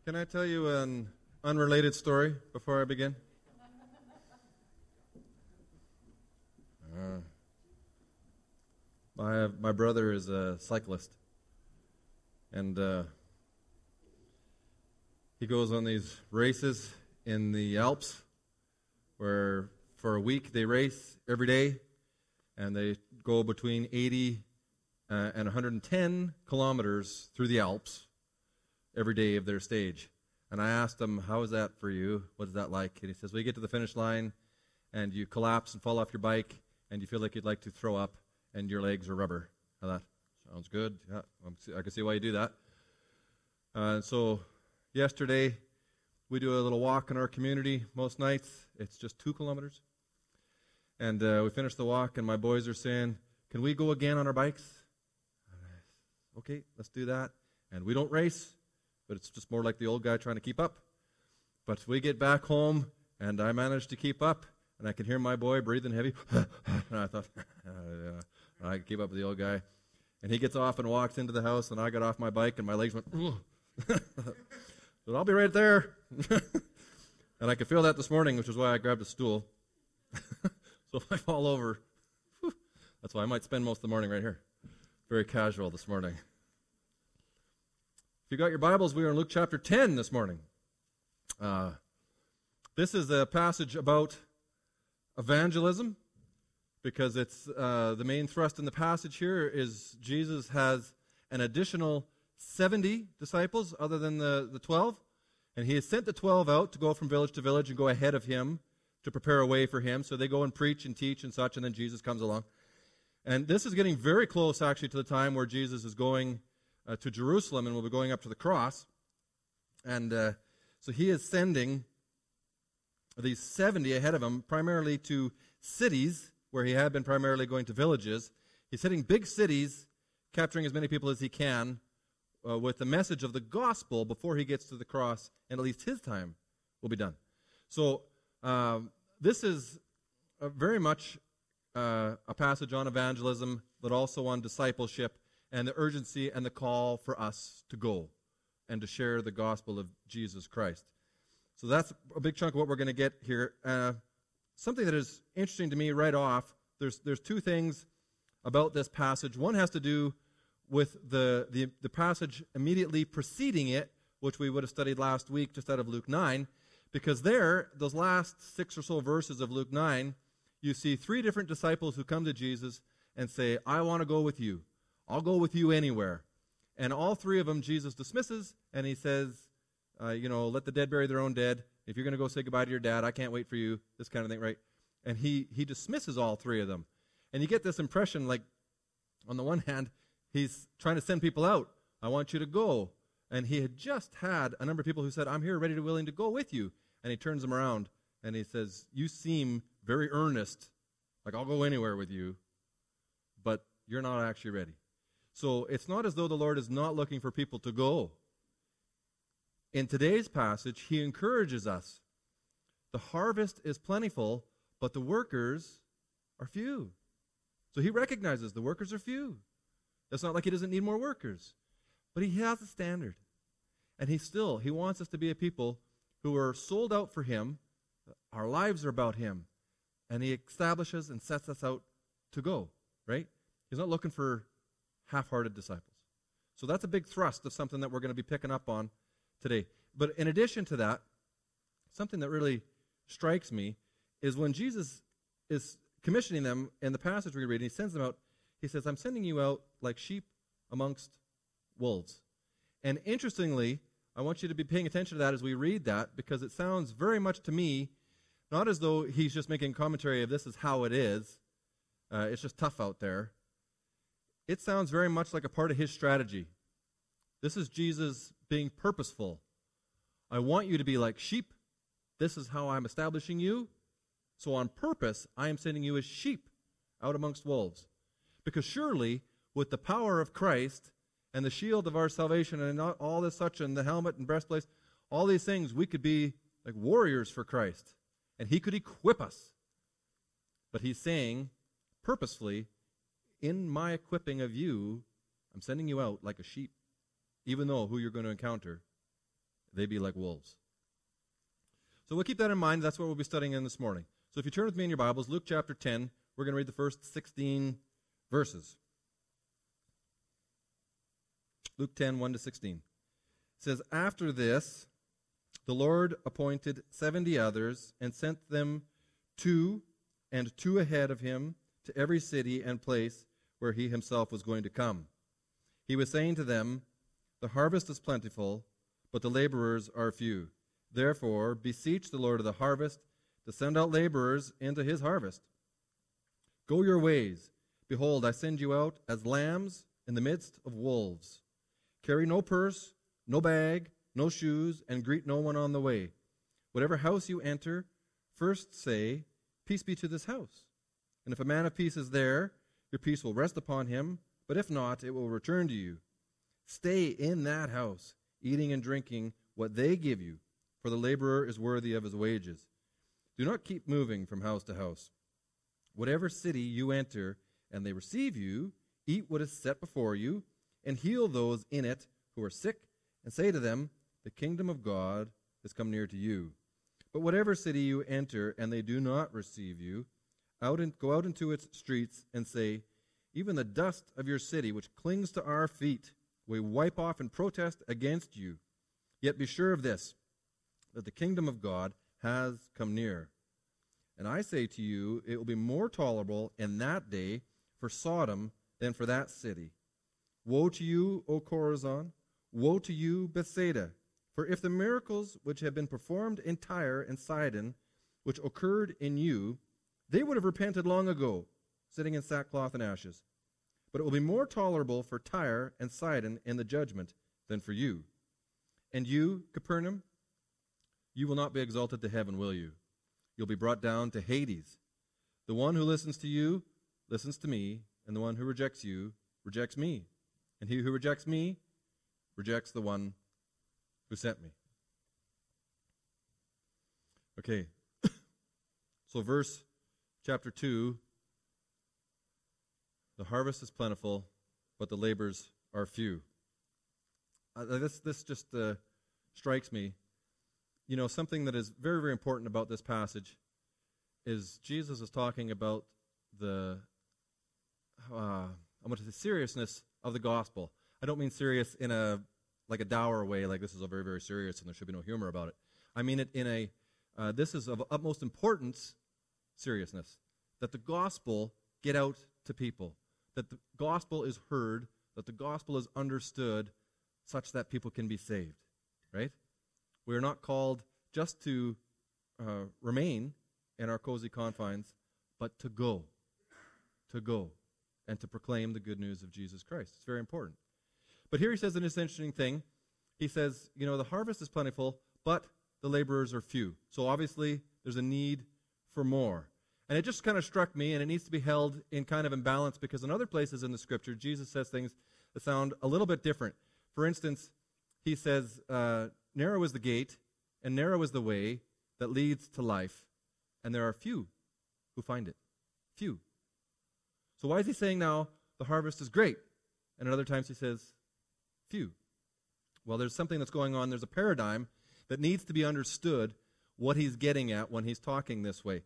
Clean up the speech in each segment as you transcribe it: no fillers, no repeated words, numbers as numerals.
Can I tell you an unrelated story before I begin? My brother is a cyclist, and he goes on these races in the Alps where for a week they race every day, and they go between 80 and 110 kilometers through the Alps every day of their stage. And I asked him, how is that for you? What is that like? And he says, well, you get to the finish line, and you collapse and fall off your bike, and you feel like you'd like to throw up, and your legs are rubber. Now that sounds good. Yeah, I can see why you do that. So yesterday, we do a little walk in our community most nights. It's just 2 kilometers. And we finished the walk, and my boys are saying, can we go again on our bikes? Okay, let's do that. And we don't race, but it's just more like the old guy trying to keep up. But we get back home, and I managed to keep up, and I can hear my boy breathing heavy. And I thought, I can keep up with the old guy. And he gets off and walks into the house, and I got off my bike, and my legs went, but I'll be right there. And I could feel that this morning, which is why I grabbed a stool. So if I fall over, that's why I might spend most of the morning right here. Very casual this morning. If you got your Bibles, we are in Luke chapter 10 this morning. This is a passage about evangelism, because it's the main thrust in the passage here is Jesus has an additional 70 disciples other than the 12, and he has sent the 12 out to go from village to village and go ahead of him to prepare a way for him. So they go and preach and teach and such, and then Jesus comes along. And this is getting very close, actually, to the time where Jesus is going to Jerusalem and will be going up to the cross. And so he is sending these 70 ahead of him, primarily to cities, where he had been primarily going to villages. He's hitting big cities, capturing as many people as he can with the message of the gospel before he gets to the cross, and at least his time will be done. So this is very much a passage on evangelism, but also on discipleship and the urgency and the call for us to go and to share the gospel of Jesus Christ. So that's a big chunk of what we're going to get here. Something that is interesting to me right off, there's two things about this passage. One has to do with the passage immediately preceding it, which we would have studied last week just out of Luke 9, because there, those last 6 or so verses of Luke 9, you see 3 different disciples who come to Jesus and say, I want to go with you. I'll go with you anywhere. And all 3 of them Jesus dismisses, and he says, let the dead bury their own dead. If you're going to go say goodbye to your dad, I can't wait for you, this kind of thing, right? And he dismisses all 3 of them. And you get this impression, like, on the one hand, he's trying to send people out. I want you to go. And he had just had a number of people who said, I'm here ready to willing to go with you. And he turns them around, and he says, you seem very earnest, like I'll go anywhere with you, but you're not actually ready. So it's not as though the Lord is not looking for people to go. In today's passage, he encourages us. The harvest is plentiful, but the workers are few. So he recognizes the workers are few. It's not like he doesn't need more workers, but he has a standard. And he wants us to be a people who are sold out for him. Our lives are about him. And he establishes and sets us out to go, right? He's not looking for half-hearted disciples. So that's a big thrust of something that we're going to be picking up on today. But in addition to that, something that really strikes me is when Jesus is commissioning them in the passage we read, and he sends them out, he says, I'm sending you out like sheep amongst wolves. And interestingly, I want you to be paying attention to that as we read that, because it sounds very much to me not as though he's just making commentary of this is how it is. It's just tough out there. It sounds very much like a part of his strategy. This is Jesus being purposeful. I want you to be like sheep. This is how I'm establishing you. So on purpose, I am sending you as sheep out amongst wolves. Because surely, with the power of Christ and the shield of our salvation and all this such and the helmet and breastplate, all these things, we could be like warriors for Christ. And he could equip us. But he's saying, purposefully, in my equipping of you, I'm sending you out like a sheep, even though who you're going to encounter they be like wolves. So we'll keep that in mind. That's what we'll be studying in this morning. So if you turn with me in your Bibles, Luke chapter 10, we're going to read the first 16 verses. Luke 10, 1 to 16. It says, "After this, the Lord appointed 70 others and sent them two and two ahead of him to every city and place where he himself was going to come. He was saying to them, 'The harvest is plentiful, but the laborers are few. Therefore, beseech the Lord of the harvest to send out laborers into his harvest. Go your ways. Behold, I send you out as lambs in the midst of wolves. Carry no purse, no bag, no shoes, and greet no one on the way. Whatever house you enter, first say, Peace be to this house. And if a man of peace is there, your peace will rest upon him, but if not, it will return to you. Stay in that house, eating and drinking what they give you, for the laborer is worthy of his wages. Do not keep moving from house to house. Whatever city you enter, and they receive you, eat what is set before you, and heal those in it who are sick, and say to them, The kingdom of God has come near to you. But whatever city you enter, and they do not receive you, go out into its streets, and say, Even the dust of your city, which clings to our feet, we wipe off in protest against you. Yet be sure of this, that the kingdom of God has come near. And I say to you, it will be more tolerable in that day for Sodom than for that city. Woe to you, O Chorazin! Woe to you, Bethsaida! For if the miracles which have been performed in Tyre and Sidon, which occurred in you, they would have repented long ago, sitting in sackcloth and ashes. But it will be more tolerable for Tyre and Sidon in the judgment than for you. And you, Capernaum, you will not be exalted to heaven, will you? You'll be brought down to Hades. The one who listens to you listens to me, and the one who rejects you rejects me. And he who rejects me rejects the one who sent me." Okay, so verse chapter 2, the harvest is plentiful, but the labors are few. This just strikes me. You know, something that is very, very important about this passage is Jesus is talking about the seriousness of the gospel. I don't mean serious in a dour way, like this is a very, very serious and there should be no humor about it. I mean it in this is of utmost importance seriousness, that the gospel get out to people, that the gospel is heard, that the gospel is understood such that people can be saved, right? We are not called just to remain in our cozy confines, but to go, and to proclaim the good news of Jesus Christ. It's very important. But here he says this interesting thing. He says, you know, the harvest is plentiful, but the laborers are few. So obviously there's a need for more. And it just kind of struck me, and it needs to be held in kind of imbalance, because in other places in the Scripture, Jesus says things that sound a little bit different. For instance, he says, narrow is the gate, and narrow is the way that leads to life, and there are few who find it. Few. So why is he saying now the harvest is great, and at other times he says few? Well, there's something that's going on. There's a paradigm that needs to be understood what he's getting at when he's talking this way.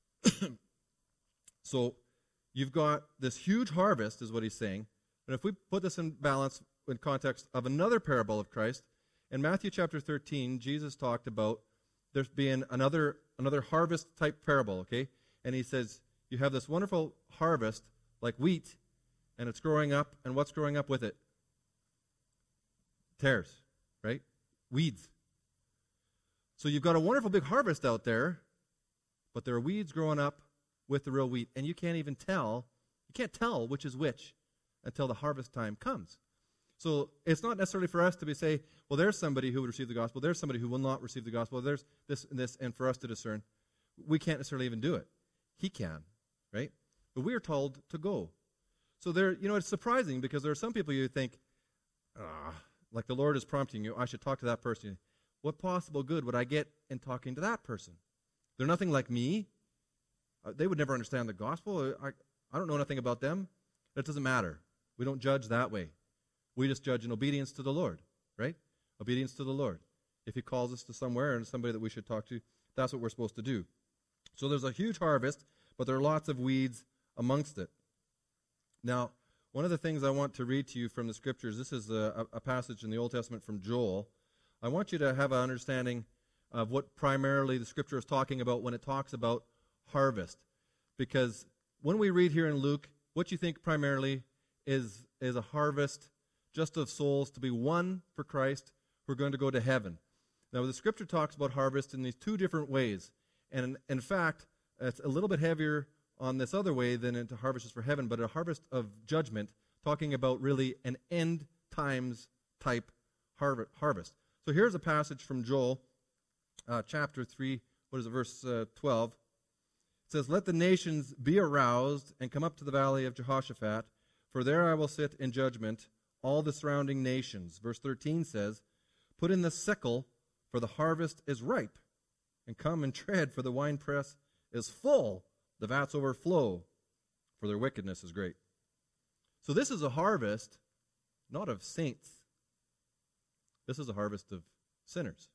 So you've got this huge harvest, is what he's saying. And if we put this in balance in context of another parable of Christ, in Matthew chapter 13, Jesus talked about there's being another harvest-type parable, okay? And he says, you have this wonderful harvest like wheat, and it's growing up, and what's growing up with it? Tares, right? Weeds. So you've got a wonderful big harvest out there, but there are weeds growing up with the real wheat, and you can't tell which is which until the harvest time comes. So it's not necessarily for us to say, well, there's somebody who would receive the gospel, there's somebody who will not receive the gospel, there's this and this, and for us to discern. We can't necessarily even do it. He can, right? But we are told to go. So it's surprising, because there are some people you think, like the Lord is prompting you, I should talk to that person. What possible good would I get in talking to that person? They're nothing like me. They would never understand the gospel. I don't know nothing about them. It doesn't matter. We don't judge that way. We just judge in obedience to the Lord, right? Obedience to the Lord. If he calls us to somewhere and somebody that we should talk to, that's what we're supposed to do. So there's a huge harvest, but there are lots of weeds amongst it. Now, one of the things I want to read to you from the Scriptures, this is a passage in the Old Testament from Joel. I want you to have an understanding of what primarily the Scripture is talking about when it talks about harvest. Because when we read here in Luke, what you think primarily is a harvest just of souls to be won for Christ who are going to go to heaven. Now, the Scripture talks about harvest in these two different ways. And in fact, it's a little bit heavier on this other way than into harvest is for heaven, but a harvest of judgment, talking about really an end times type harvest. So here's a passage from Joel, chapter 3, verse 12. It says, "Let the nations be aroused and come up to the valley of Jehoshaphat, for there I will sit in judgment all the surrounding nations." Verse 13 says, "Put in the sickle, for the harvest is ripe, and come and tread, for the winepress is full, the vats overflow, for their wickedness is great." So this is a harvest, not of saints. This is a harvest of sinners.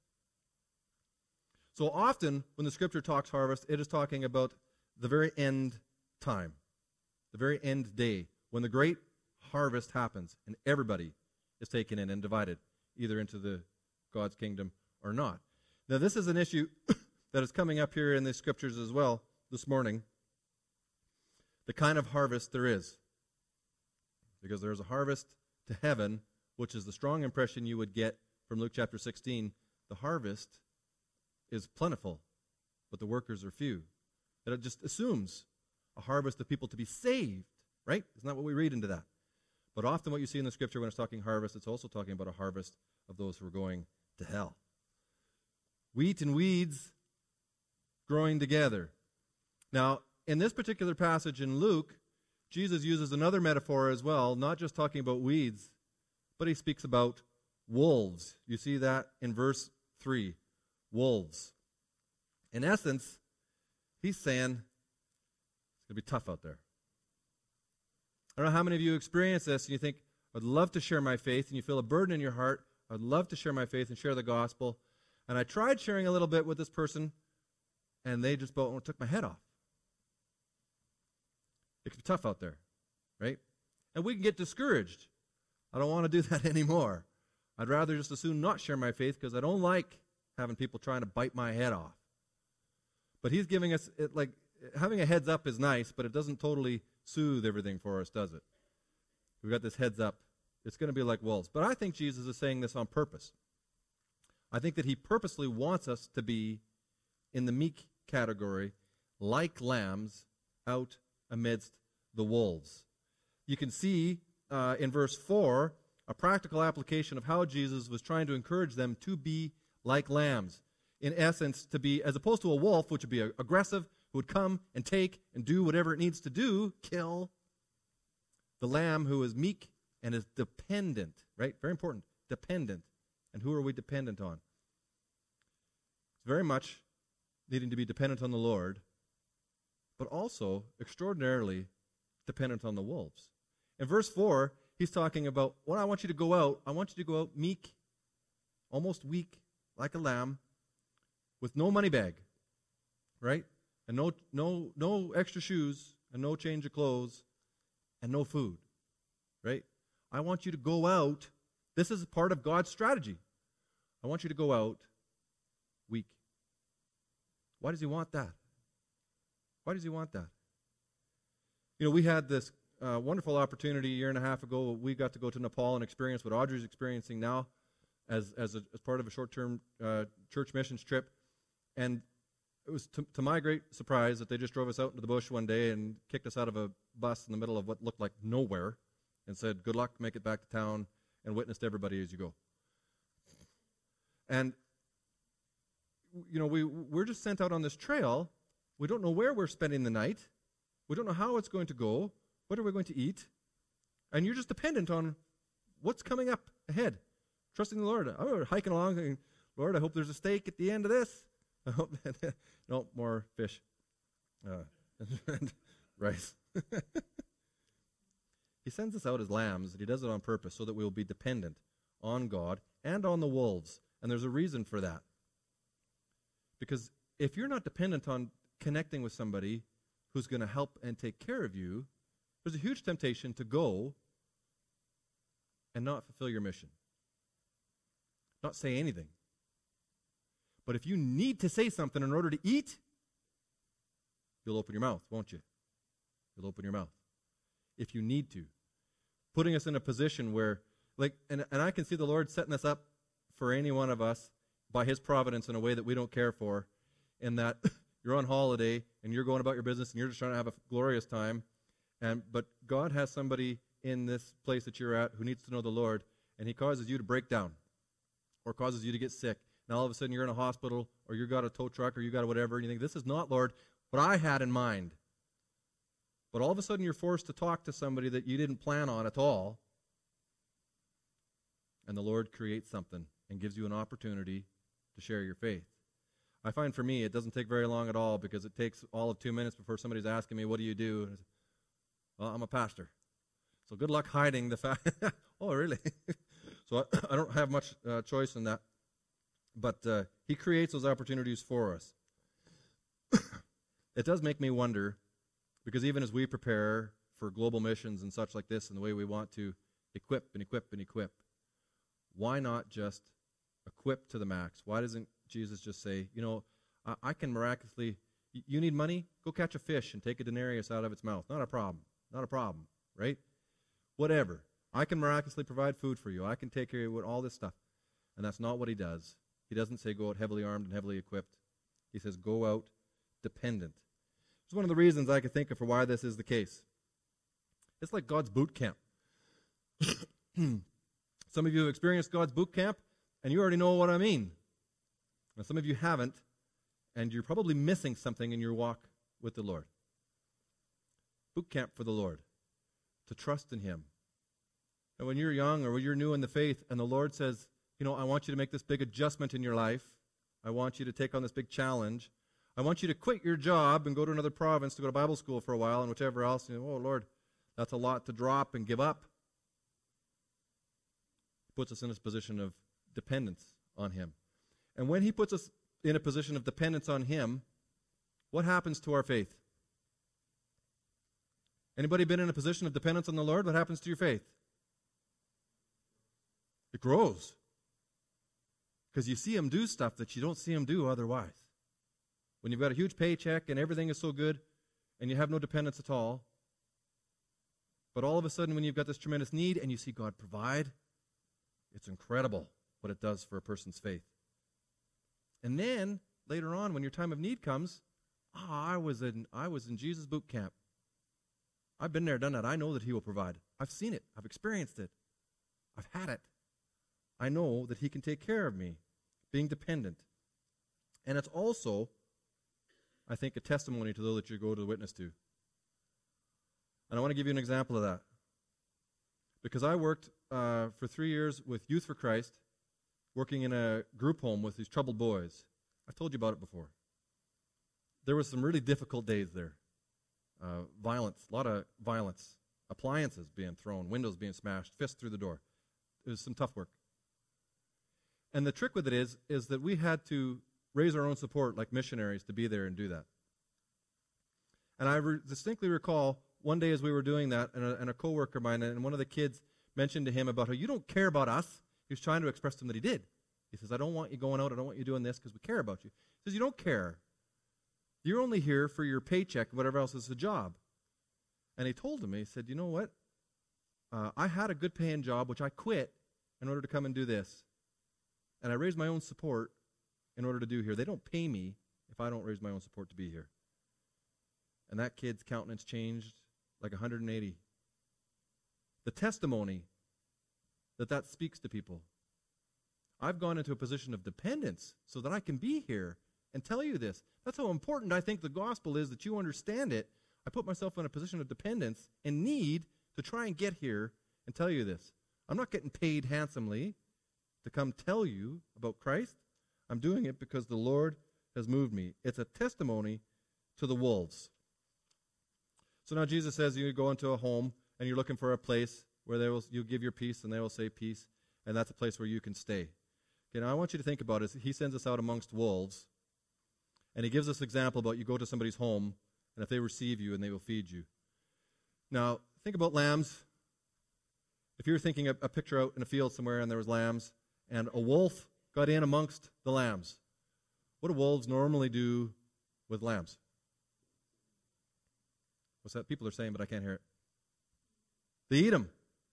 So often, when the Scripture talks harvest, it is talking about the very end time, the very end day, when the great harvest happens, and everybody is taken in and divided, either into the God's kingdom or not. Now, this is an issue that is coming up here in the Scriptures as well this morning. The kind of harvest there is. Because there is a harvest to heaven, which is the strong impression you would get from Luke chapter 16. The harvest is plentiful, but the workers are few. That it just assumes a harvest of people to be saved, right? Isn't that what we read into that? But often what you see in the Scripture when it's talking harvest, it's also talking about a harvest of those who are going to hell. Wheat and weeds growing together. Now, in this particular passage in Luke, Jesus uses another metaphor as well, not just talking about weeds, but he speaks about wolves. You see that in verse 3, wolves. In essence, he's saying it's going to be tough out there. I don't know how many of you experience this and you think, I'd love to share my faith, and you feel a burden in your heart. I'd love to share my faith and share the gospel. And I tried sharing a little bit with this person, and they just about took my head off. It can be tough out there, right? And we can get discouraged. I don't want to do that anymore. I'd rather just as soon not share my faith because I don't like having people trying to bite my head off. But he's giving us, having a heads up is nice, but it doesn't totally soothe everything for us, does it? We've got this heads up. It's going to be like wolves. But I think Jesus is saying this on purpose. I think that he purposely wants us to be in the meek category, like lambs out amidst the wolves. You can see in verse 4 a practical application of how Jesus was trying to encourage them to be like lambs. In essence, to be, as opposed to a wolf, which would be aggressive, who would come and take and do whatever it needs to do, kill. The lamb who is meek and is dependent, right? Very important, dependent. And who are we dependent on? It's very much needing to be dependent on the Lord, but also extraordinarily dependent on the wolves. In verse 4, he's talking about, when I want you to go out, I want you to go out meek, almost weak, like a lamb, with no money bag, right? And no extra shoes, and no change of clothes, and no food, right? I want you to go out. This is part of God's strategy. I want you to go out weak. Why does he want that? Why does he want that? You know, we had this wonderful opportunity a year and a half ago. We got to go to Nepal and experience what Audrey's experiencing now as part of a short-term church missions trip. And it was to my great surprise that they just drove us out into the bush one day and kicked us out of a bus in the middle of what looked like nowhere and said, good luck, make it back to town, and witness to everybody as you go. And, you know, we're just sent out on this trail. We don't know where we're spending the night. We don't know how it's going to go. What are we going to eat? And you're just dependent on what's coming up ahead. Trusting the Lord. I'm hiking along thinking, Lord, I hope there's a steak at the end of this. I hope no, more fish. And rice. He sends us out as lambs, and he does it on purpose so that we will be dependent on God and on the wolves And there's a reason for that. Because if you're not dependent on connecting with somebody who's going to help and take care of you, there's a huge temptation to go and not fulfill your mission. Not say anything. But if you need to say something in order to eat, you'll open your mouth, won't you? You'll open your mouth. If you need to. Putting us in a position where, and I can see the Lord setting this up for any one of us by His providence in a way that we don't care for, in that you're on holiday and you're going about your business and you're just trying to have a glorious time, but God has somebody in this place that you're at who needs to know the Lord, and He causes you to break down or causes you to get sick. Now all of a sudden you're in a hospital, or you got a tow truck, or you got a whatever, and you think, this is not, Lord, what I had in mind. But all of a sudden you're forced to talk to somebody that you didn't plan on at all, and the Lord creates something and gives you an opportunity to share your faith. I find for me it doesn't take very long at all, because it takes all of 2 minutes before somebody's asking me, what do you do? And I say, well, I'm a pastor. So good luck hiding the fact. Oh, really? So I don't have much choice in that. But He creates those opportunities for us. It does make me wonder, because even as we prepare for global missions and such like this, and the way we want to equip and equip and equip, why not just equip to the max? Why doesn't Jesus just say, I can miraculously, you need money? Go catch a fish and take a denarius out of its mouth. Not a problem. Not a problem, right? Whatever. I can miraculously provide food for you. I can take care of you, all this stuff. And that's not what He does. He doesn't say go out heavily armed and heavily equipped. He says go out dependent. It's one of the reasons I could think of for why this is the case. It's like God's boot camp. Some of you have experienced God's boot camp, and you already know what I mean. Now, some of you haven't, and you're probably missing something in your walk with the Lord. Boot camp for the Lord, to trust in Him. And when you're young or when you're new in the faith, and the Lord says, I want you to make this big adjustment in your life. I want you to take on this big challenge. I want you to quit your job and go to another province to go to Bible school for a while and whichever else. Oh, Lord, that's a lot to drop and give up. He puts us in this position of dependence on Him. And when He puts us in a position of dependence on Him, what happens to our faith? Anybody been in a position of dependence on the Lord? What happens to your faith? It grows. Because you see Him do stuff that you don't see Him do otherwise. When you've got a huge paycheck and everything is so good and you have no dependence at all, but all of a sudden when you've got this tremendous need and you see God provide, it's incredible what it does for a person's faith. And then later on, when your time of need comes, I was in Jesus' boot camp. I've been there, done that. I know that He will provide. I've seen it. I've experienced it. I've had it. I know that He can take care of me, being dependent. And it's also, I think, a testimony to those that you go to witness to. And I want to give you an example of that. Because I worked for 3 years with Youth for Christ, working in a group home with these troubled boys. I've told you about it before. There were some really difficult days there. Violence, a lot of violence. Appliances being thrown, windows being smashed, fists through the door. It was some tough work. And the trick with it is that we had to raise our own support like missionaries to be there and do that. And I distinctly recall one day as we were doing that, and a coworker of mine, and one of the kids mentioned to him about how you don't care about us. He was trying to express to him that he did. He says, I don't want you going out, I don't want you doing this because we care about you. He says, you don't care. You're only here for your paycheck and whatever else is a job. And he told him, he said, you know what? I had a good paying job, which I quit in order to come and do this. And I raised my own support in order to do here. They don't pay me if I don't raise my own support to be here. And that kid's countenance changed like 180. The testimony that speaks to people. I've gone into a position of dependence so that I can be here and tell you this. That's how important I think the gospel is, that you understand it. I put myself in a position of dependence and need to try and get here and tell you this. I'm not getting paid handsomely to come tell you about Christ. I'm doing it because the Lord has moved me. It's a testimony to the wolves. So now Jesus says you go into a home and you're looking for a place where you give your peace and they will say peace, and that's a place where you can stay. Okay, now I want you to think about it. He sends us out amongst wolves, and he gives us an example about you go to somebody's home, and if they receive you, and they will feed you. Now, think about lambs. If you were thinking a picture out in a field somewhere, and there was lambs, and a wolf got in amongst the lambs, what do wolves normally do with lambs? What's that? People are saying, but I can't hear it. They eat them.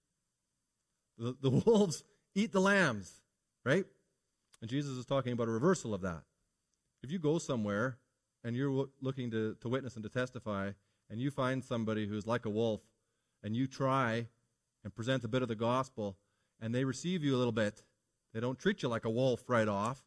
The wolves eat the lambs, right? And Jesus is talking about a reversal of that. If you go somewhere and you're looking to witness and to testify, and you find somebody who's like a wolf, and you try and present a bit of the gospel, and they receive you a little bit, they don't treat you like a wolf right off,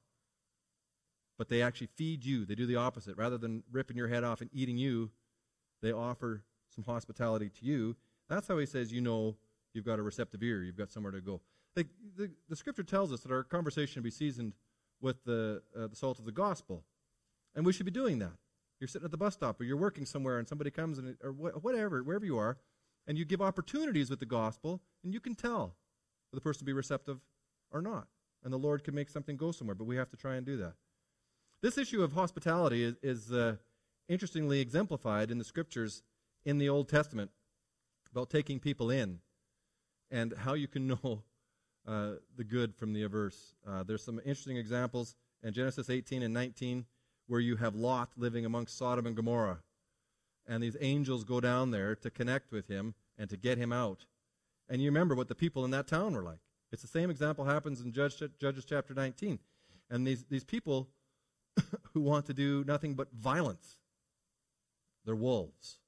but they actually feed you. They do the opposite. Rather than ripping your head off and eating you, they offer some hospitality to you. That's how he says, you know, you've got a receptive ear. You've got somewhere to go. The Scripture tells us that our conversation should be seasoned with the salt of the gospel. And we should be doing that. You're sitting at the bus stop, or you're working somewhere, and somebody comes, or whatever, wherever you are, and you give opportunities with the gospel, and you can tell whether the person will be receptive or not. And the Lord can make something go somewhere, but we have to try and do that. This issue of hospitality is interestingly exemplified in the Scriptures in the Old Testament about taking people in and how you can know the good from the averse. There's some interesting examples in Genesis 18 and 19 where you have Lot living amongst Sodom and Gomorrah. And these angels go down there to connect with him and to get him out. And you remember what the people in that town were like. It's the same example happens in Judges chapter 19. And these people who want to do nothing but violence, they're wolves.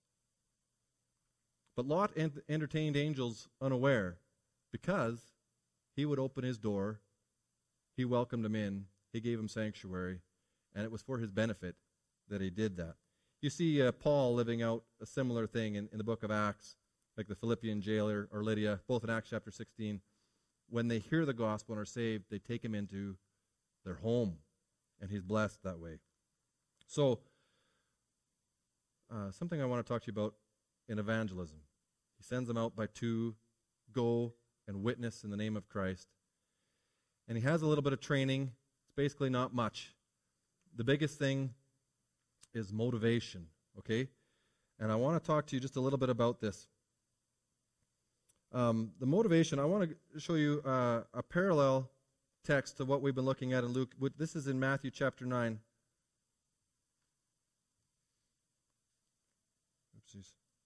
But Lot entertained angels unaware because he would open his door, he welcomed them in, he gave them sanctuary, and it was for his benefit that he did that. You see Paul living out a similar thing in the book of Acts, like the Philippian jailer or Lydia, both in Acts chapter 16. When they hear the gospel and are saved, they take him into their home, and he's blessed that way. So, something I want to talk to you about in evangelism. He sends them out by two, go and witness in the name of Christ. And he has a little bit of training. It's basically not much. The biggest thing is motivation, okay? And I want to talk to you just a little bit about this. The motivation, I want to show you a parallel text to what we've been looking at in Luke. This is in Matthew chapter 9. Oopsies.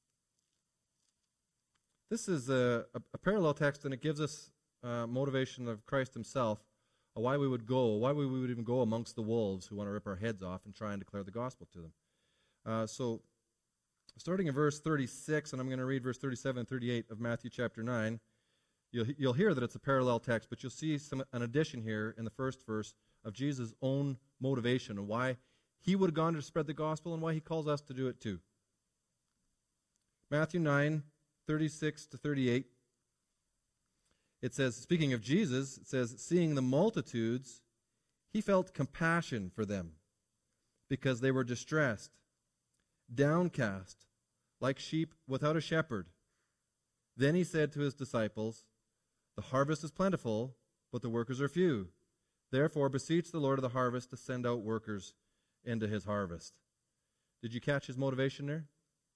This is a parallel text, and it gives us motivation of Christ himself, why we would go, why we would even go amongst the wolves who want to rip our heads off and try and declare the gospel to them. So, starting in verse 36, and I'm going to read verse 37 and 38 of Matthew chapter 9, you'll hear that it's a parallel text, but you'll see an addition here in the first verse of Jesus' own motivation and why he would have gone to spread the gospel and why he calls us to do it too. Matthew 9, 36 to 38. It says, speaking of Jesus, it says, seeing the multitudes, he felt compassion for them because they were distressed, downcast, like sheep without a shepherd. Then he said to his disciples, the harvest is plentiful, but the workers are few. Therefore, beseech the Lord of the harvest to send out workers into his harvest. Did you catch his motivation there?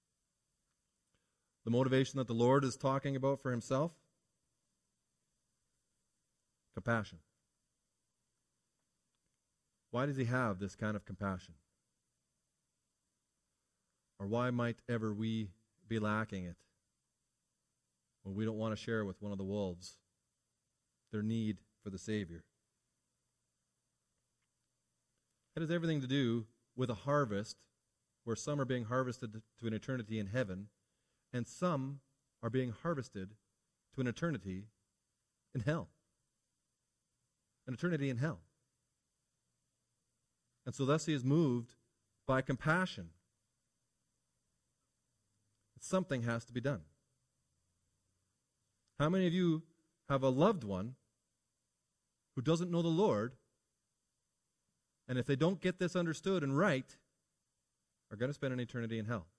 The motivation that the Lord is talking about for himself? Compassion. Why does he have this kind of compassion? Or why might ever we be lacking it when we don't want to share with one of the wolves their need for the Savior? It has everything to do with a harvest where some are being harvested to an eternity in heaven and some are being harvested to an eternity in hell. An eternity in hell. And so thus he is moved by compassion. Something has to be done. How many of you have a loved one who doesn't know the Lord, and if they don't get this understood and right, are going to spend an eternity in hell?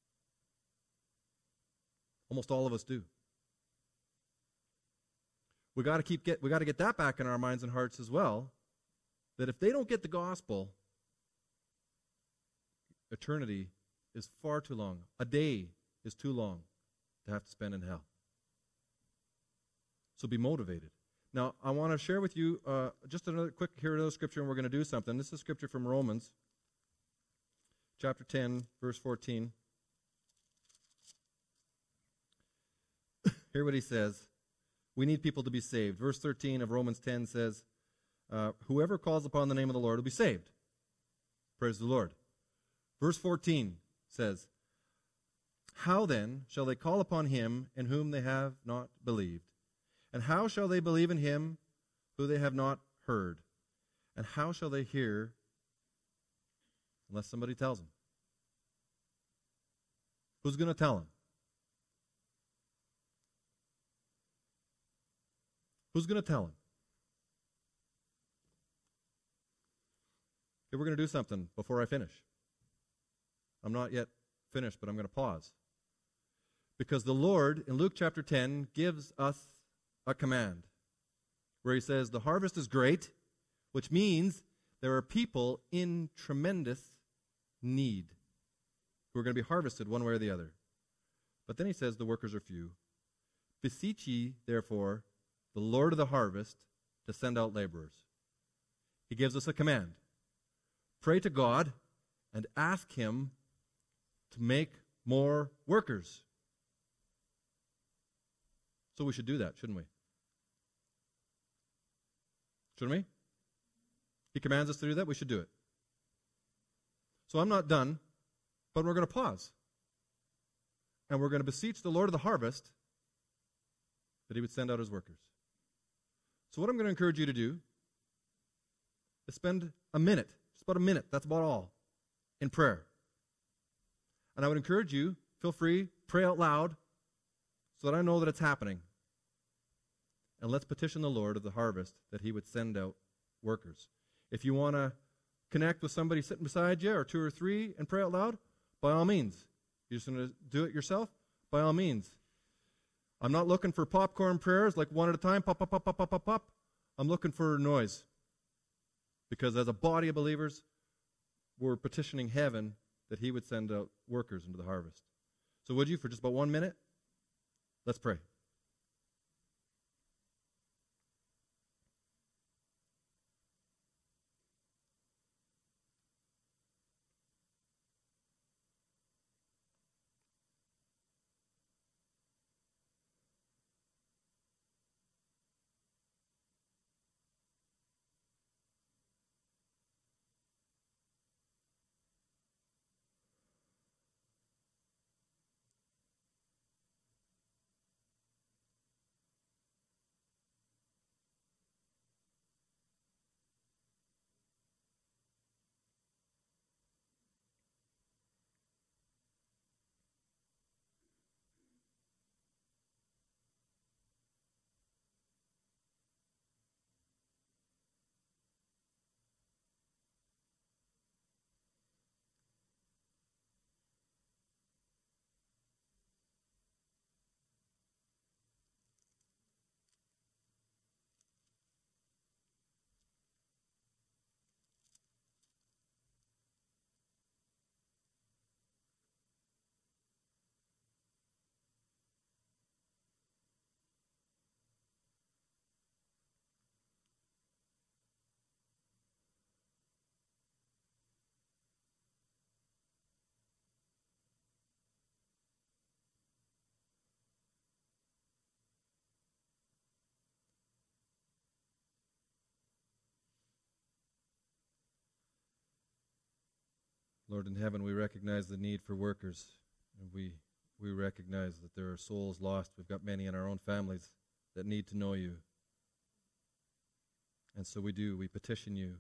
Almost all of us do. we got to get that back in our minds and hearts as well, that if they don't get the gospel, eternity is far too long. A day is too long to have to spend in hell. So be motivated. Now, I want to share with you just another scripture, and we're going to do something. This is scripture from Romans, chapter 10, verse 14. Hear what he says. We need people to be saved. Verse 13 of Romans 10 says, whoever calls upon the name of the Lord will be saved. Praise the Lord. Verse 14 says, how then shall they call upon him in whom they have not believed? And how shall they believe in him who they have not heard? And how shall they hear unless somebody tells them? Who's going to tell them? Who's going to tell them? Okay, we're going to do something before I finish. I'm not yet finished, but I'm going to pause. Because the Lord, in Luke chapter 10, gives us a command where he says, the harvest is great, which means there are people in tremendous need who are going to be harvested one way or the other. But then he says the workers are few. Beseech ye, therefore, the Lord of the harvest to send out laborers. He gives us a command. Pray to God and ask him to make more workers. So we should do that, shouldn't we? Shouldn't we? He commands us to do that. We should do it. So I'm not done, but we're going to pause. And we're going to beseech the Lord of the harvest that he would send out his workers. So what I'm going to encourage you to do is spend a minute, just about a minute, that's about all, in prayer. And I would encourage you, feel free, pray out loud so that I know that it's happening. And let's petition the Lord of the harvest that he would send out workers. If you want to connect with somebody sitting beside you or two or three and pray out loud, by all means. You're just going to do it yourself? By all means. I'm not looking for popcorn prayers like one at a time, pop, pop, pop, pop, pop, pop, pop. I'm looking for noise. Because as a body of believers, we're petitioning heaven that he would send out workers into the harvest. So would you, for just about 1 minute? Let's pray. Lord in heaven, we recognize the need for workers, and we recognize that there are souls lost. We've got many in our own families that need to know you. And so we petition you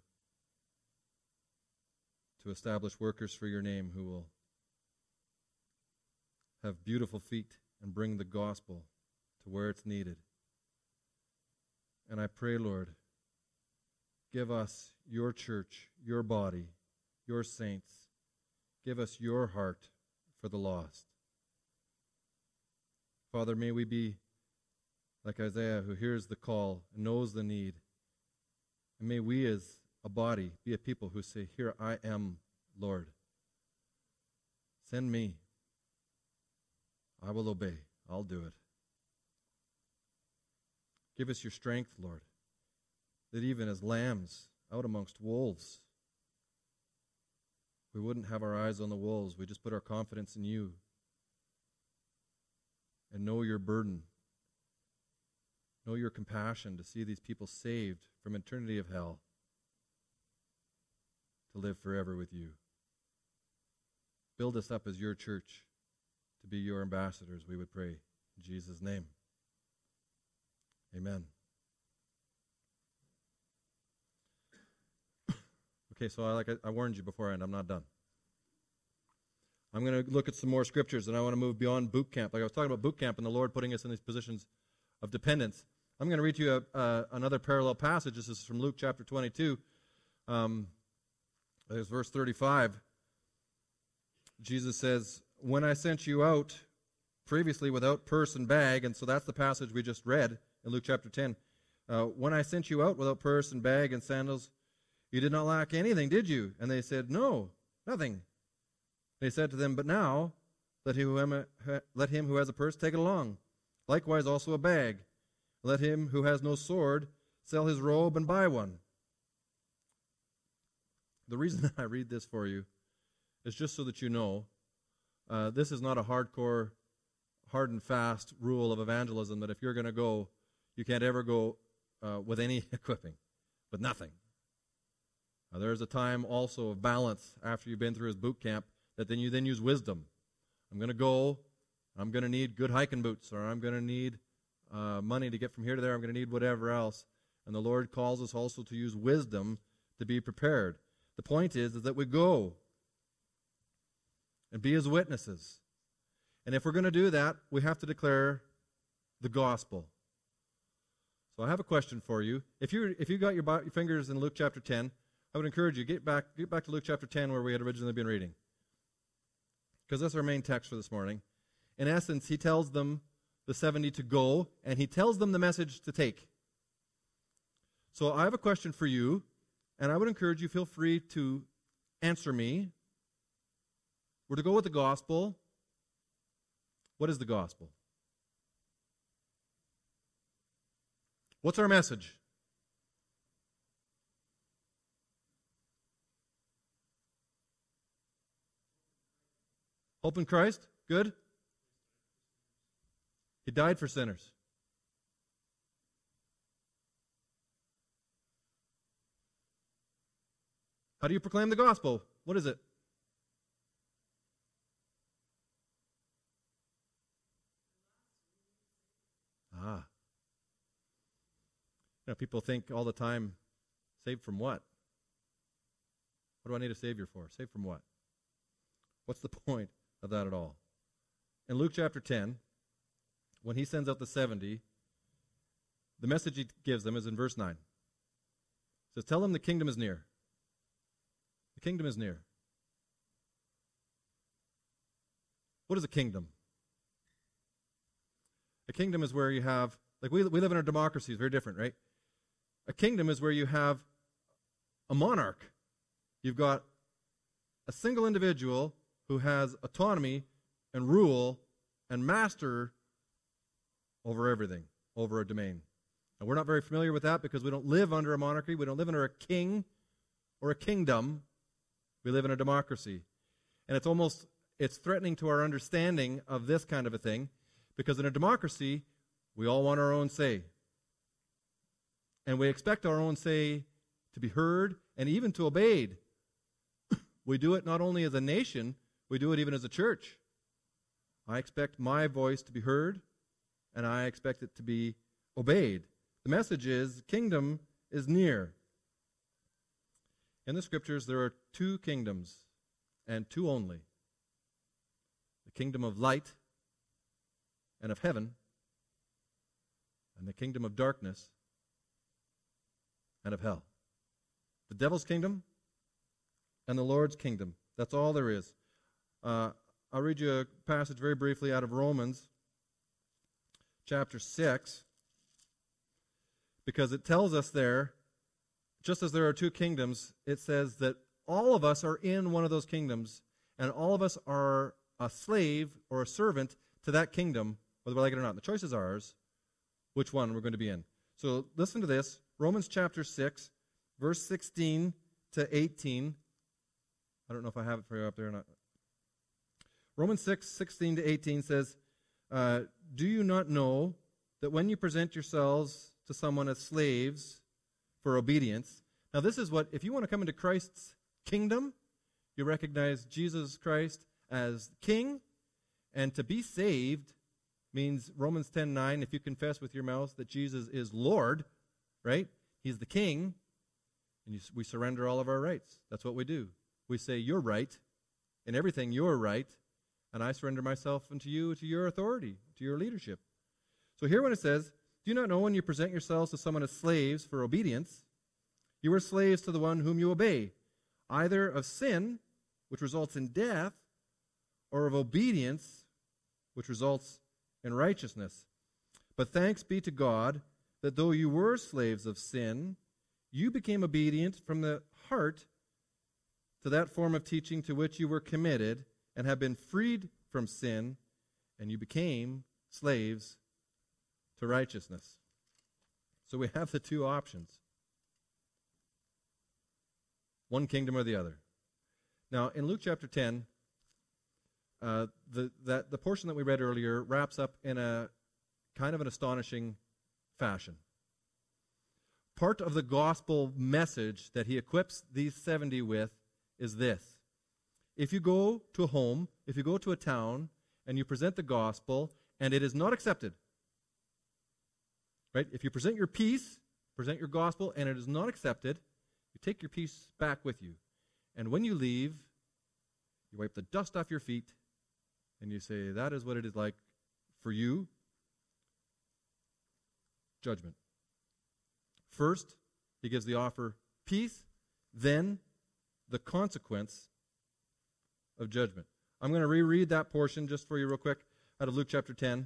to establish workers for your name who will have beautiful feet and bring the gospel to where it's needed. And I pray, Lord, give us your church, your body, your saints. Give us your heart for the lost. Father, may we be like Isaiah, who hears the call and knows the need. And may we as a body be a people who say, "Here I am, Lord. Send me. I will obey. I'll do it." Give us your strength, Lord, that even as lambs out amongst wolves, we wouldn't have our eyes on the wolves. We just put our confidence in you and know your burden, know your compassion to see these people saved from eternity of hell to live forever with you. Build us up as your church to be your ambassadors, we would pray. In Jesus' name. Amen. Okay, so I warned you beforehand, I'm not done. I'm going to look at some more scriptures, and I want to move beyond boot camp. Like I was talking about boot camp and the Lord putting us in these positions of dependence. I'm going to read you another parallel passage. This is from Luke chapter 22. There's verse 35. Jesus says, "When I sent you out previously without purse and bag," and so that's the passage we just read in Luke chapter 10. "When I sent you out without purse and bag and sandals, you did not lack anything, did you?" And they said, "No, nothing." They said to them, "But now let him who has a purse take it along. Likewise also a bag. Let him who has no sword sell his robe and buy one." The reason I read this for you is just so that you know, this is not a hardcore, hard and fast rule of evangelism that if you're going to go, you can't ever go with any equipping, with nothing. There's a time also of balance after you've been through his boot camp that then you then use wisdom. I'm going to go, I'm going to need good hiking boots, or I'm going to need money to get from here to there, I'm going to need whatever else. And the Lord calls us also to use wisdom to be prepared. The point is that we go and be his witnesses. And if we're going to do that, we have to declare the gospel. So I have a question for you. If you got your fingers in Luke chapter 10, I would encourage you, get back to Luke chapter 10 where we had originally been reading. Because that's our main text for this morning. In essence, he tells them, the 70, to go, and he tells them the message to take. So I have a question for you, and I would encourage you, feel free to answer me. We're to go with the gospel. What is the gospel? What's our message? Hope in Christ? Good. He died for sinners. How do you proclaim the gospel? What is it? People think all the time, saved from what? What do I need a Savior for? Saved from what? What's the point of that at all? In Luke chapter 10, when he sends out the 70, the message he gives them is in verse 9. It says, "Tell them the kingdom is near." The kingdom is near. What is a kingdom? A kingdom is where you have, like we live in a democracy, it's very different, right? A kingdom is where you have a monarch. You've got a single individual who has autonomy and rule and master over everything, over a domain. And we're not very familiar with that because we don't live under a monarchy. We don't live under a king or a kingdom. We live in a democracy. And it's threatening to our understanding of this kind of a thing because in a democracy, we all want our own say. And we expect our own say to be heard and even to obeyed. We do it not only as a nation, we do it even as a church. I expect my voice to be heard, and I expect it to be obeyed. The message is, kingdom is near. In the scriptures, there are two kingdoms, and two only. The kingdom of light and of heaven, and the kingdom of darkness and of hell. The devil's kingdom and the Lord's kingdom. That's all there is. I'll read you a passage very briefly out of Romans chapter 6. because it tells us there, just as there are two kingdoms, it says that all of us are in one of those kingdoms, and all of us are a slave or a servant to that kingdom, whether we like it or not. The choice is ours, which one we're going to be in. So listen to this, Romans chapter 6, verse 16 to 18. I don't know if I have it for you up there or not. Romans 6, 16 to 18 says, do you not know that when you present yourselves to someone as slaves for obedience, now this is what, if you want to come into Christ's kingdom, you recognize Jesus Christ as King, and to be saved means Romans 10:9, if you confess with your mouth that Jesus is Lord, right? He's the King, and we surrender all of our rights. That's what we do. We say, you're right, in everything you're right, and I surrender myself unto you, to your authority, to your leadership. So here when it says, do you not know when you present yourselves to someone as slaves for obedience, you are slaves to the one whom you obey, either of sin, which results in death, or of obedience, which results in righteousness. But thanks be to God that though you were slaves of sin, you became obedient from the heart to that form of teaching to which you were committed, and have been freed from sin, and you became slaves to righteousness. So we have the two options. One kingdom or the other. Now, in Luke chapter 10, the portion that we read earlier wraps up in a kind of an astonishing fashion. Part of the gospel message that he equips these 70 with is this. If you go to a home, if you go to a town, and you present the gospel, and it is not accepted, right? If you present your peace, present your gospel, and it is not accepted, you take your peace back with you. And when you leave, you wipe the dust off your feet, and you say, that is what it is like for you. Judgment. First, he gives the offer peace, then the consequence of judgment. I'm going to reread that portion just for you real quick out of Luke chapter 10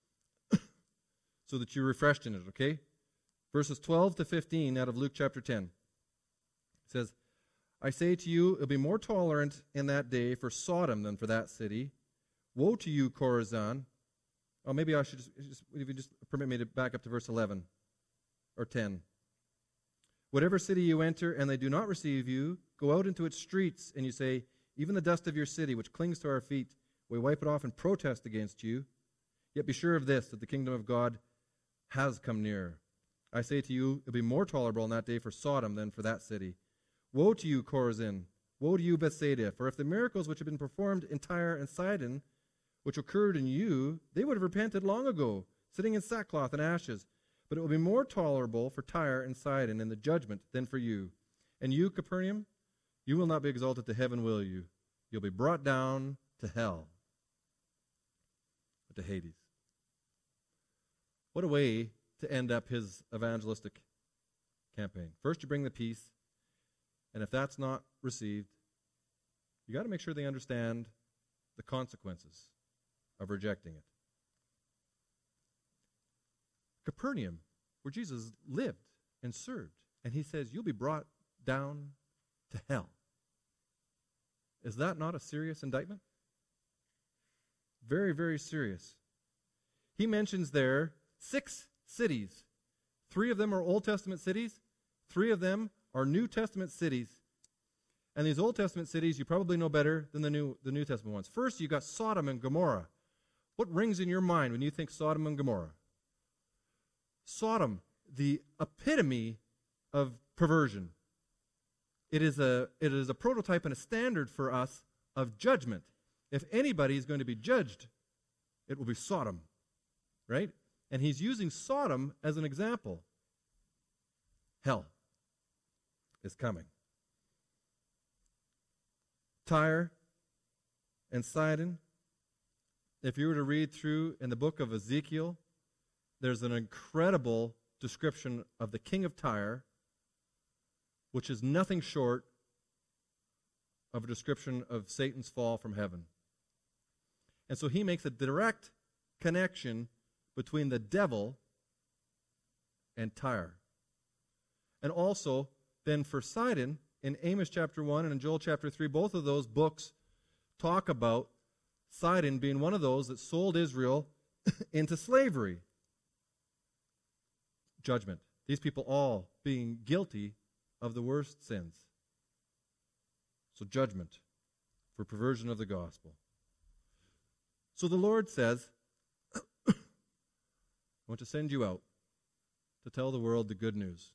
so that you're refreshed in it, okay? Verses 12 to 15 out of Luke chapter 10. It says, I say to you, it'll be more tolerant in that day for Sodom than for that city. Woe to you, Chorazin. Oh, maybe I should if you just permit me to back up to verse 11 or 10. Whatever city you enter and they do not receive you, go out into its streets and you say, even the dust of your city, which clings to our feet, we wipe it off and protest against you. Yet be sure of this, that the kingdom of God has come near. I say to you, it will be more tolerable in that day for Sodom than for that city. Woe to you, Chorazin! Woe to you, Bethsaida! For if the miracles which have been performed in Tyre and Sidon, which occurred in you, they would have repented long ago, sitting in sackcloth and ashes. But it will be more tolerable for Tyre and Sidon in the judgment than for you. And you, Capernaum, you will not be exalted to heaven, will you? You'll be brought down to hell, to Hades. What a way to end up his evangelistic campaign. First, you bring the peace, and if that's not received, you got to make sure they understand the consequences of rejecting it. Capernaum, where Jesus lived and served, and he says, you'll be brought down to hell. Is that not a serious indictment? Very, very serious. He mentions there 6 cities. 3 of them are Old Testament cities. 3 of them are New Testament cities. And these Old Testament cities you probably know better than the New Testament ones. First, you got Sodom and Gomorrah. What rings in your mind when you think Sodom and Gomorrah? Sodom, the epitome of perversion. It is a prototype and a standard for us of judgment. If anybody is going to be judged, it will be Sodom, right? And he's using Sodom as an example. Hell is coming. Tyre and Sidon. If you were to read through in the book of Ezekiel, there's an incredible description of the king of Tyre, which is nothing short of a description of Satan's fall from heaven. And so he makes a direct connection between the devil and Tyre. And also, then for Sidon, in Amos chapter 1 and in Joel chapter 3, both of those books talk about Sidon being one of those that sold Israel into slavery. Judgment. These people all being guilty of the worst sins. So judgment for perversion of the gospel. So the Lord says, I want to send you out to tell the world the good news.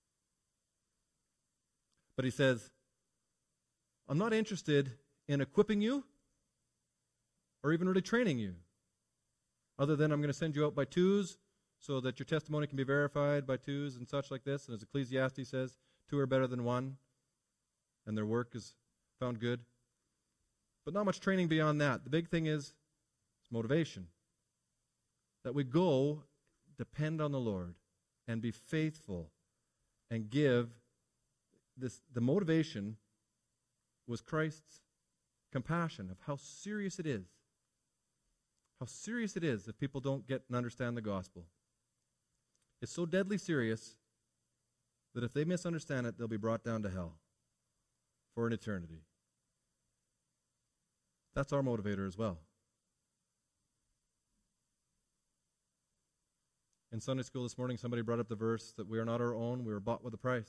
But he says, I'm not interested in equipping you or even really training you, other than I'm going to send you out by twos so that your testimony can be verified by twos and such like this. And as Ecclesiastes says, two are better than one, and their work is found good. But not much training beyond that. The big thing is motivation. That we go, depend on the Lord, and be faithful, and give this. The motivation was Christ's compassion of how serious it is. How serious it is if people don't get and understand the gospel. It's so deadly serious that if they misunderstand it, they'll be brought down to hell for an eternity. That's our motivator as well. In Sunday school this morning, somebody brought up the verse that we are not our own, we were bought with a price.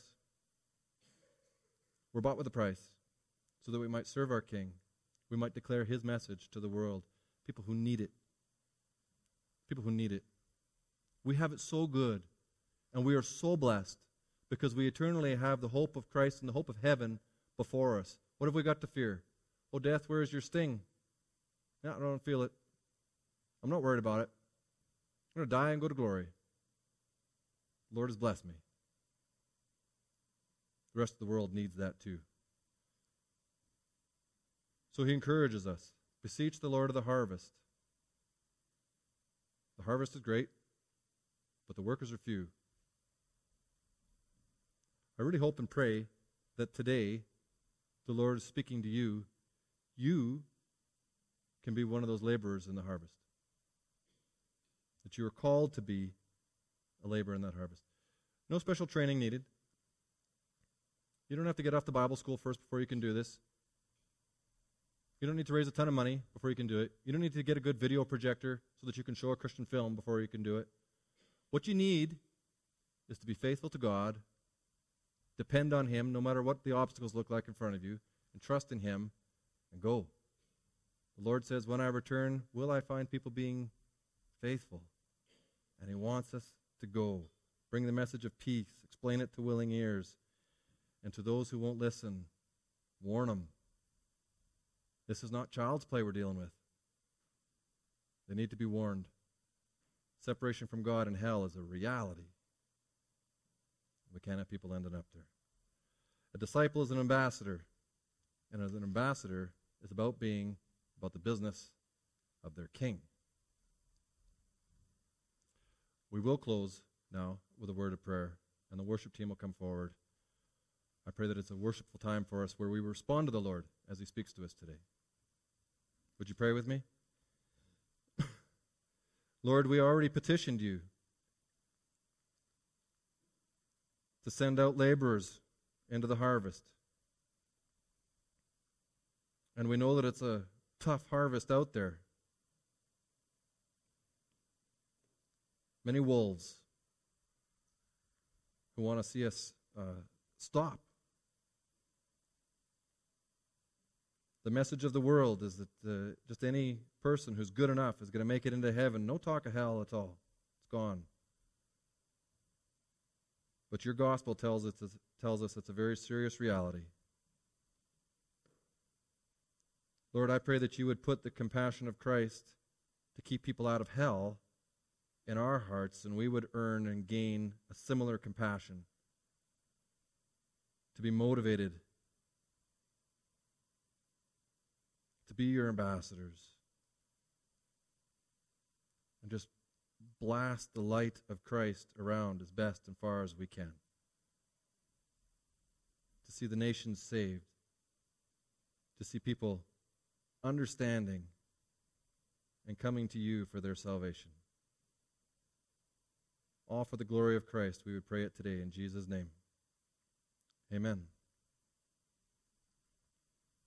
We're bought with a price so that we might serve our King. We might declare his message to the world. People who need it. People who need it. We have it so good, and we are so blessed because we eternally have the hope of Christ and the hope of heaven before us. What have we got to fear? Oh, death, where is your sting? No, I don't feel it. I'm not worried about it. I'm going to die and go to glory. The Lord has blessed me. The rest of the world needs that too. So he encourages us. Beseech the Lord of the harvest. The harvest is great, but the workers are few. I really hope and pray that today the Lord is speaking to you. You can be one of those laborers in the harvest. That you are called to be a laborer in that harvest. No special training needed. You don't have to get off to Bible school first before you can do this. You don't need to raise a ton of money before you can do it. You don't need to get a good video projector so that you can show a Christian film before you can do it. What you need is to be faithful to God, depend on him no matter what the obstacles look like in front of you, and trust in him, and go. The Lord says, when I return, will I find people being faithful? And he wants us to go. Bring the message of peace. Explain it to willing ears. And to those who won't listen, warn them. This is not child's play we're dealing with. They need to be warned. Separation from God and hell is a reality. We can't have people ending up there. A disciple is an ambassador. And as an ambassador is about the business of their king. We will close now with a word of prayer, and the worship team will come forward. I pray that it's a worshipful time for us where we respond to the Lord as he speaks to us today. Would you pray with me? Lord, we already petitioned you to send out laborers into the harvest. And we know that it's a tough harvest out there. Many wolves who want to see us stop. The message of the world is that just any person who's good enough is going to make it into heaven. No talk of hell at all. It's gone. But your gospel tells us it's a very serious reality. Lord, I pray that you would put the compassion of Christ to keep people out of hell in our hearts, and we would earn and gain a similar compassion to be motivated to be your ambassadors and just blast the light of Christ around as best and far as we can. To see the nations saved, to see people understanding and coming to you for their salvation. All for the glory of Christ, we would pray it today in Jesus' name. Amen.